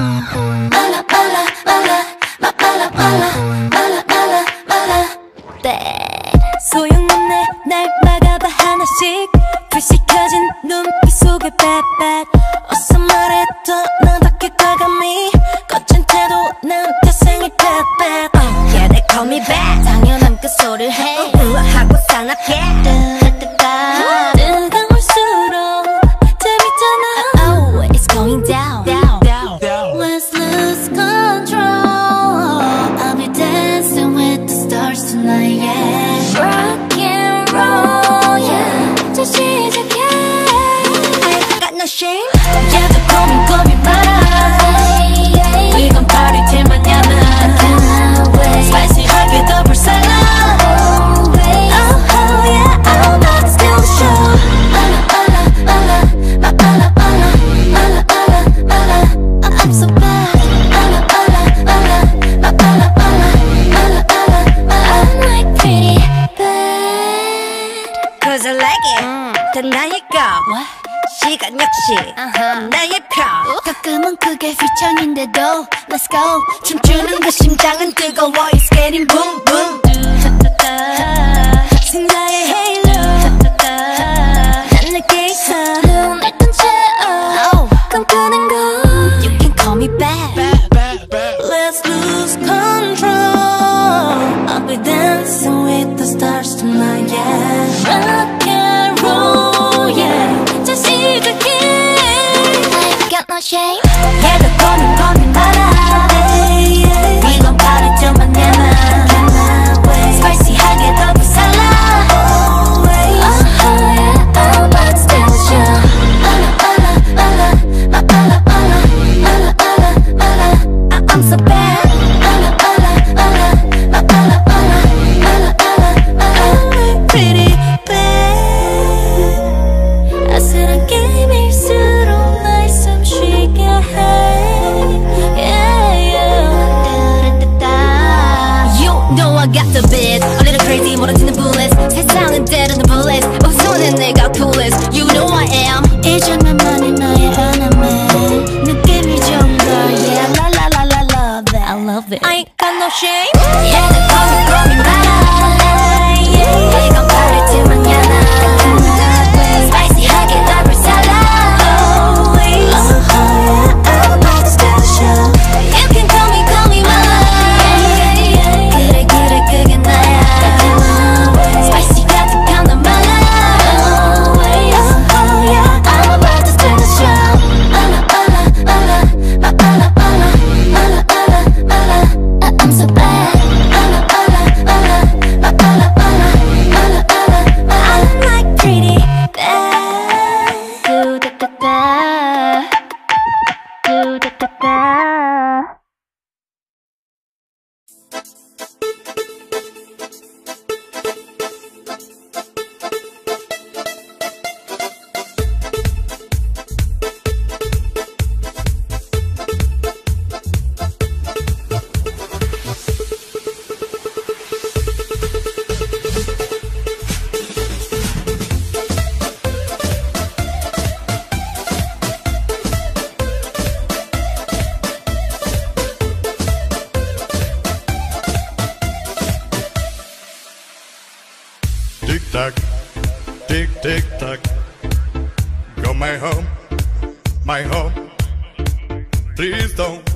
소용없네 날 막아봐 하나씩 불시켜진 눈빛 속에 bad bad 어서 말해도 너답게 과감히 거친 태도 난 태생이 bad bad Yeah they call me bad 당연한 그 소리를 해 우아하고 사납게 뜨거울수록 재밌잖아 Oh it's going down Let's lose control I'll be dancing with the stars tonight yeah Rock and roll yeah 자 시작해 I got no shame Yeah the 고민 마라 We gon' party till 마ñana Spicy하게 더 불살라 Oh yeah I'm about to steal the show I'm so bad I'm like pretty bad Cause I like it 다 나의 거 시간 역시 나의 편 가끔은 그게 휘청인데도 Let's go 춤추는 그 심장은 뜨거워 It's getting boom boom 신나의 halo 난 내게 있어 눈을 뜬 채 꿈꾸는 거 You can call me bad Let's lose control I'll be dancing with the stars tonight yeah Rock and roll yeah 자 시작해 I got no shame Yeah 너 고민 마라 We gon' party till mañana Spicy하게 더 불살라 Oh yeah I'm about to steal the show I'm so bad I'm pretty bad 아슬한 게임일수록 날 숨쉬게 해 You know I got the bit A little crazy 멀어지는 bullets 세상은 때로는 bullets 웃으면 내가 coolest You know I am 이전만만이 너의 하나만 느낌이 좋은 걸 Yeah la la la la love it I love it I ain't got no shame Yeah 내 고민 마라 We gon' party till mañana Spicy하게 더 불살라 Oh yeah I'm about to steal the show You can call me mama 그래 그게 나야 Spicy 같은 편도 말라 Oh yeah I'm about to steal the show I'm so bad I'm like pretty bad Do da da da Do da da da Tick tock, tick tick tock. Go my home, please don't